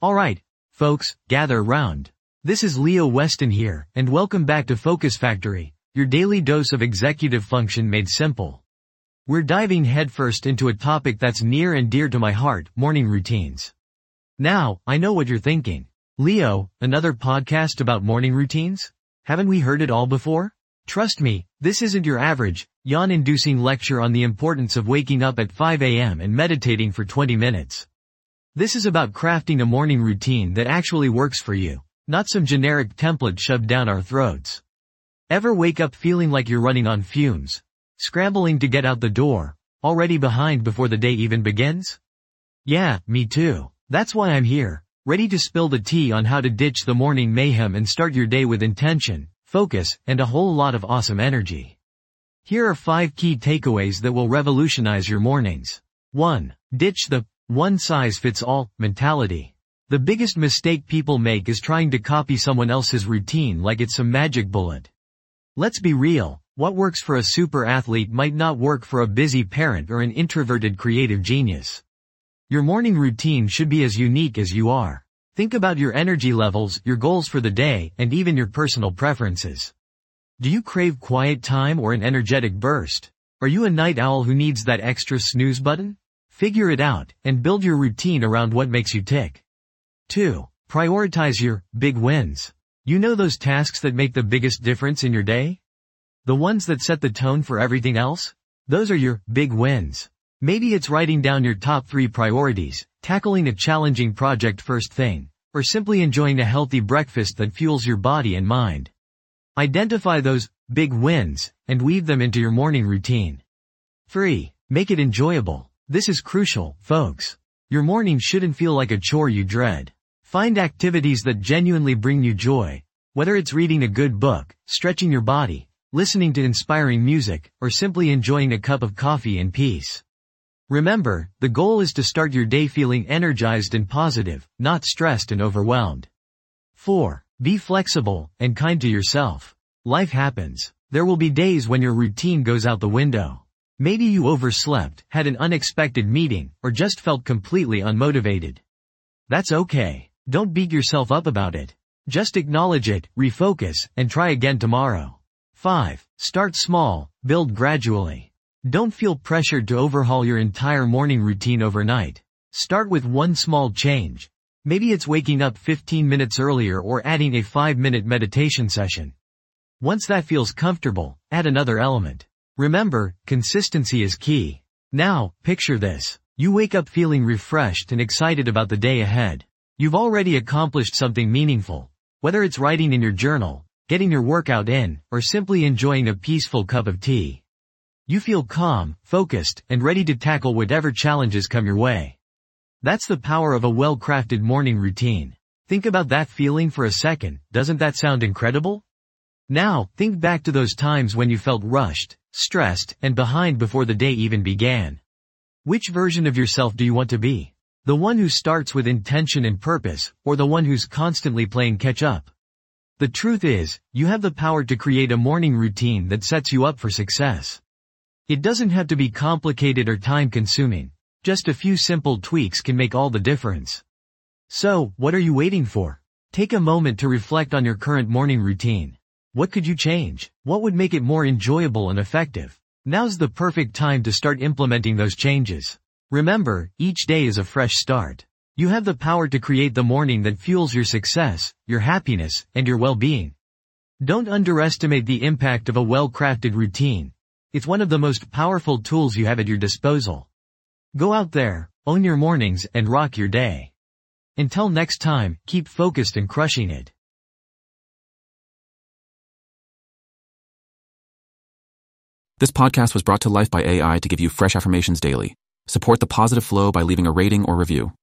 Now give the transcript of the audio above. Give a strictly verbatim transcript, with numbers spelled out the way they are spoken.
Alright, folks, gather around. This is Leo Weston here, and welcome back to Focus Factory, your daily dose of executive function made simple. We're diving headfirst into a topic that's near and dear to my heart, morning routines. Now, I know what you're thinking. Leo, another podcast about morning routines? Haven't we heard it all before? Trust me, this isn't your average, yawn-inducing lecture on the importance of waking up at five a m and meditating for twenty minutes. This is about crafting a morning routine that actually works for you, not some generic template shoved down our throats. Ever wake up feeling like you're running on fumes, scrambling to get out the door, already behind before the day even begins? Yeah, me too. That's why I'm here, ready to spill the tea on how to ditch the morning mayhem and start your day with intention, focus, and a whole lot of awesome energy. Here are five key takeaways that will revolutionize your mornings. one. Ditch the one-size-fits-all mentality. The biggest mistake people make is trying to copy someone else's routine like it's some magic bullet. Let's be real, what works for a super athlete might not work for a busy parent or an introverted creative genius. Your morning routine should be as unique as you are. Think about your energy levels, your goals for the day, and even your personal preferences. Do you crave quiet time or an energetic burst? Are you a night owl who needs that extra snooze button? Figure it out, and build your routine around what makes you tick. two. Prioritize your big wins. You know those tasks that make the biggest difference in your day? The ones that set the tone for everything else? Those are your big wins. Maybe it's writing down your top three priorities, tackling a challenging project first thing, or simply enjoying a healthy breakfast that fuels your body and mind. Identify those big wins, and weave them into your morning routine. three. Make it enjoyable. This is crucial, folks. Your morning shouldn't feel like a chore you dread. Find activities that genuinely bring you joy, whether it's reading a good book, stretching your body, listening to inspiring music, or simply enjoying a cup of coffee in peace. Remember, the goal is to start your day feeling energized and positive, not stressed and overwhelmed. four. Be flexible and kind to yourself. Life happens. There will be days when your routine goes out the window. Maybe you overslept, had an unexpected meeting, or just felt completely unmotivated. That's okay. Don't beat yourself up about it. Just acknowledge it, refocus, and try again tomorrow. five. Start small, build gradually. Don't feel pressured to overhaul your entire morning routine overnight. Start with one small change. Maybe it's waking up fifteen minutes earlier or adding a five minute meditation session. Once that feels comfortable, add another element. Remember, consistency is key. Now, picture this. You wake up feeling refreshed and excited about the day ahead. You've already accomplished something meaningful. Whether it's writing in your journal, getting your workout in, or simply enjoying a peaceful cup of tea. You feel calm, focused, and ready to tackle whatever challenges come your way. That's the power of a well-crafted morning routine. Think about that feeling for a second, doesn't that sound incredible? Now, think back to those times when you felt rushed, stressed, and behind before the day even began. Which version of yourself do you want to be? The one who starts with intention and purpose, or the one who's constantly playing catch-up? The truth is, you have the power to create a morning routine that sets you up for success. It doesn't have to be complicated or time-consuming. Just a few simple tweaks can make all the difference. So, what are you waiting for? Take a moment to reflect on your current morning routine. What could you change? What would make it more enjoyable and effective? Now's the perfect time to start implementing those changes. Remember, each day is a fresh start. You have the power to create the morning that fuels your success, your happiness, and your well-being. Don't underestimate the impact of a well-crafted routine. It's one of the most powerful tools you have at your disposal. Go out there, own your mornings, and rock your day. Until next time, keep focused and crushing it. This podcast was brought to life by A I to give you fresh affirmations daily. Support the positive flow by leaving a rating or review.